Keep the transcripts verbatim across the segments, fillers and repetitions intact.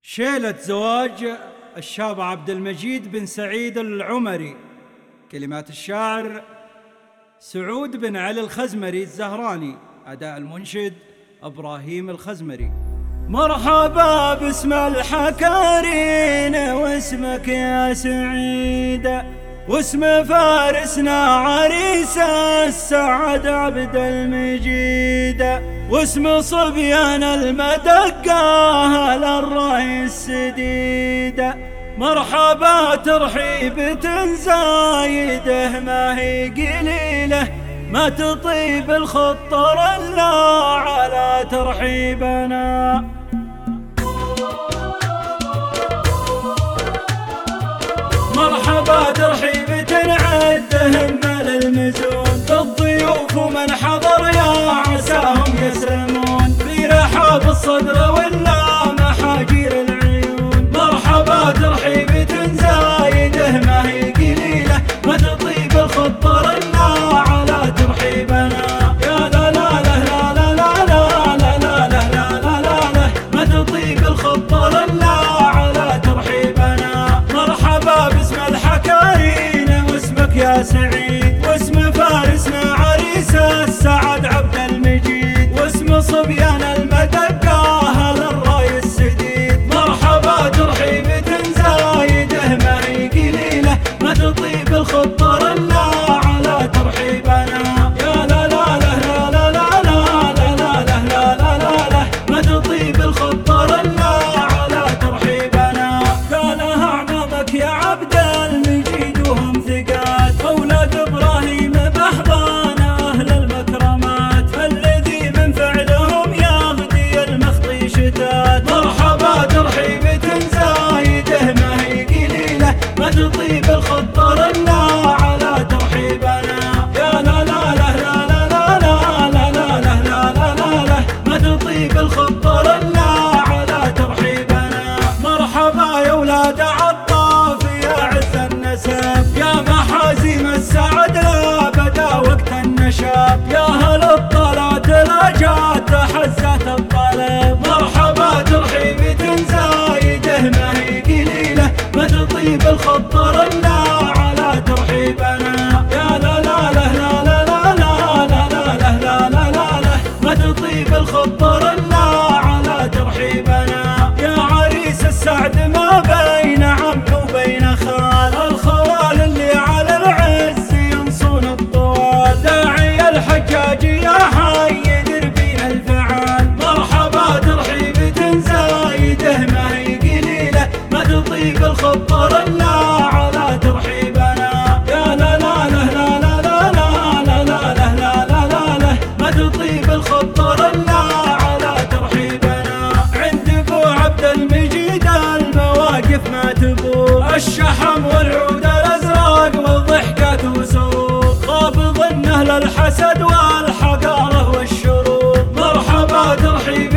شيلة زواج الشاب عبد المجيد بن سعيد العمري. كلمات الشاعر سعود بن علي الخزمري الزهراني. أداء المنشد إبراهيم الخزمري. مرحبا باسم الحكارين واسمك يا سعيد، واسم فارسنا عريس السعد عبد المجيد، واسم صبيان المدقة للراي السديد. مرحبا ترحيب زايده ما هي قليله، ما تطيب الخطر الا على ترحيبنا. مرحبا ترحيب تنعدهم للمزون، بالضيوف ومن حضر يا عساهم يسلمون، في رحاب الصدر ولا محاجير العيون. مرحبا ترحيب زايده ما هي قليله، ما تطيب الخطر الا على ترحيبنا. يا لا لا لا لا لا لا لا لا لا لا لا لا، ما تطيب الخطر الا على ترحيبنا. مرحبا باسم الحكارين واسمك يا سعيد، واسم فارسنا عريس السعد عبد المجيد، واسم صبيان المدقة للراي السديد. مرحبا ترحيب زايده ما هي قليله، ما تطيب الخطر الا على ترحيبنا. يا لا لا لا لا لا لا لا لا لا لا لا لا، ما تطيب الخطر الا على ترحيبنا. قالها اعمامك يا عبد المجيد وهم ثقات، اولاد ابراهيم بحضان اهل المكرمات، الذي من فعلهم يغدي المخطي شتات. مرحبا ترحيب زايده ما هي قليله، ما تطيب الخطر الا على ترحيبنا. يا لا لا لا لا لا لا لا لا لا لا لا لا لا، ما تطيب الخطر الا على ترحيبنا. مرحبا يا ولاد عطاف يا عز النسب، يا محازيم السعد لا بدا وقت النشاب، يا هل الطلات لا جات حزت الطلب. مرحبا ترحيب زايده ما هي قليله، ما تطيب الخطر الا على ترحيبنا. يا لا لا لا لا لا لا لا لا لا لا لا لا لا، ما تطيب الخطر الا على ترحيبنا. يا عريس السعد ما بين عم وبين خال، الخوال اللي على العز ينصون الطوال، داعي الحجاج يا حي دربين الفعال. مرحبا ترحيب زايده ما هي قليله، ما تطيب الخطر الا على ترحيبنا. يا لا لا لا لا لا لا لا لا لا لا لا لا لا، ما تطيب الخطر الا على ترحيبنا. عند ابو عبد المجيد المواقف ما تبور، الشحم والعود الازرق والضحكات وسرور، خاب ظنه للحسد والحقاره والشرور. مرحبا ترحيب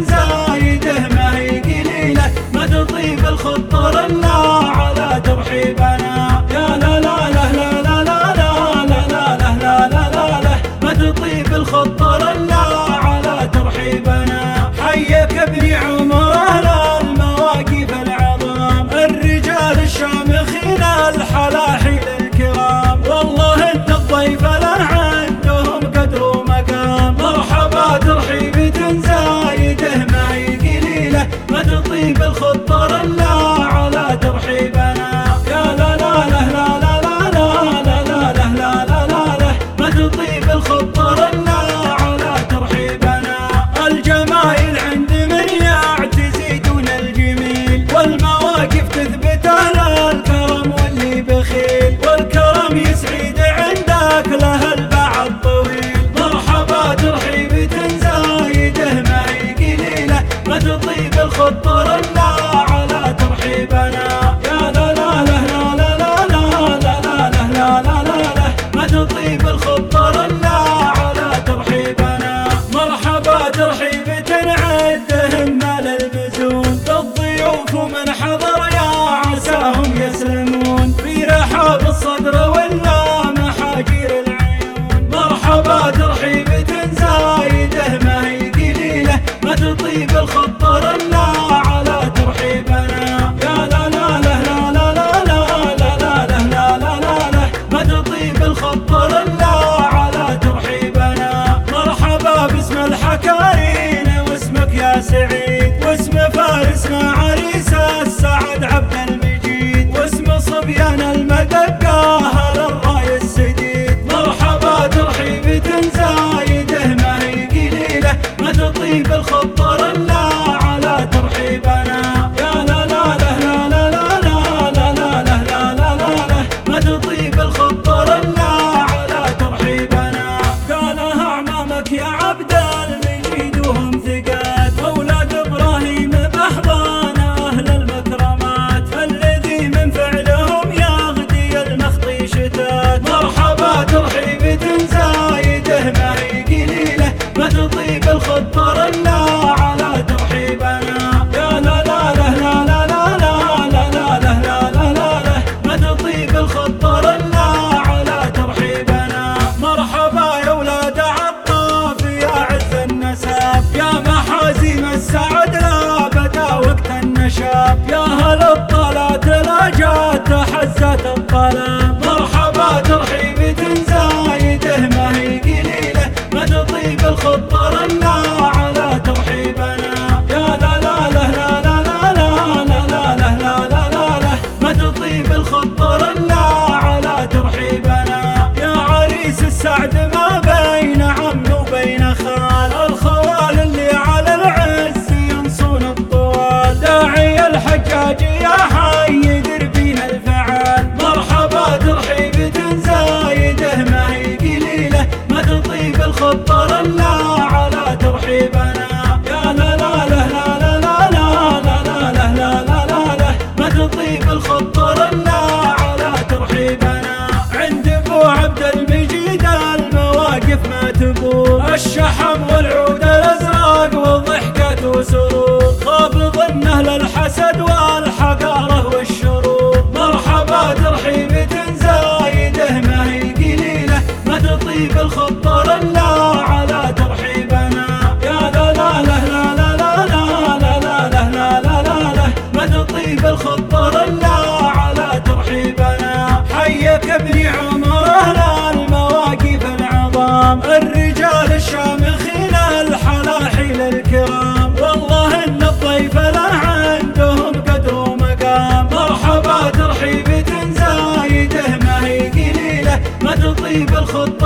زايده ما هي قليله، ما تطيب الخطر الا على ترحيبنا. يا لا لا لا لا لا لا لا لا لا لا لا لا لا، ما تطيب الخطر الا على ترحيبنا. حيك ابن عمر اهل المواقف العظام، الرجال الشامخين الحلاحيل الكرام، والله انت الضيف لا عندهم قدر ومقام. مرحبا ترحيب زايده ما هي قليله، ما تطيب الخطر الا على ترحيبنا. يا لا لا لا لا لا لا لا لا لا لا لا لا لا، ما تطيب الخطر الا على ترحيبنا. الجمايل عند من يعتزي دون الجميل، والمواقف تثبت على الكرم واللي بخيل، والكرم يسعد عندك له الباع الطويل. مرحبا ترحيب زايده ما هي قليله، ما تطيب الخطر الا على ترحيبنا. يا لا لا لا لا لا لا لا لا لا لا لا لا، ما تطيب الخطر الا على ترحيبنا. مرحبا ترحيب تنعدهم للمزون، بالضيوف ومن حضر يا عساهم يسلمون، في رحاب الصدر ولا محاجير العيون. مرحبا ترحيب زايده ما هي قليله، ما تطيب الخطر الا على ترحيبنا. ترحيبنا. يا لا لا لا لا لا لا لا لا لا لا لا لا لا ما تطيب الخطر الا على ترحيبنا. قالها اعمامك يا عبد المجيد وهم ثقات، اولاد ابراهيم باحضان اهل المكرمات، الذي من فعلهم يغدي المخطي شتات. مرحبا ترحيبة زايده ما هي قليله، ما تطيب الخطر الا على ترحيبنا. يا لا لا لا لا لا لا لا لا لا لا لا لا لا ما تطيب الخطر الا على ترحيبنا. مرحبا يا ولاد عطاف يا عز النسب، يا محازيم السعد لا بدا وقت النشاب، يا هل الطلات لا جات حزت الطلب. مرحبا ترحيبة زايده ما هي قليله، ما تطيب الخطر الا على ترحيبنا. يا لا لا لا لا لا لا لا لا لا لا لا لا لا ما تطيب الخطر الا على ترحيبنا. يا عريس السعد ما بين عم وبين خال، الخوال اللي على العز ينصون الطوال، داعي الحجاج يا حي دربينا الفعال. مرحبا ترحيبة زايده ما هي قليله، ما تطيب الخطر الا على ترحيبنا. يا لا لا لا لا لا لا لا لا لا لا لا لا لا ما تطيب الخطر الا على ترحيبنا. عند ابو عبد المجيد المواقف ما تبور، الشحم والعود الازرق والضحكة وسرور، خاف ظنه للحسد والحقاره والشرور. مرحبا ترحيبة زايده ما هي قليله، ما تطيب الخطر الا على ترحيبنا. يا لا لا لا لا لا لا لا لا لا لا لا لا لا ما تطيب الخطر الا على ترحيبنا. حيك ابن عمر اهل المواقف العظام، الرجال الشامخين الحلاحل الكرام، والله ان الضيف له عندهم قدر ومقام. مرحبا ترحيبة زايده ما هي قليله، ما تطيب الخطر